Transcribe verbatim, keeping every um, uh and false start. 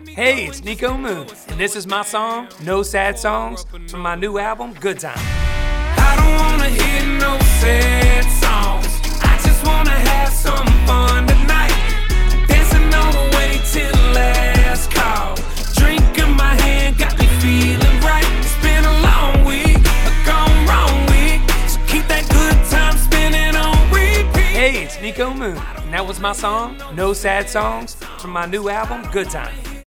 Hey, it's Nico Moon, and this is my song, No Sad Songs, from my new album, Good Time. I don't wanna hear no sad songs. I just wanna have some fun tonight. Dancing all the way till last call. Drink in my hand, got me feeling right. It's been a long week, a gone wrong week. So keep that good time spinning on repeat. Hey, it's Nico Moon, and that was my song, No Sad Songs, from my new album, Good Time.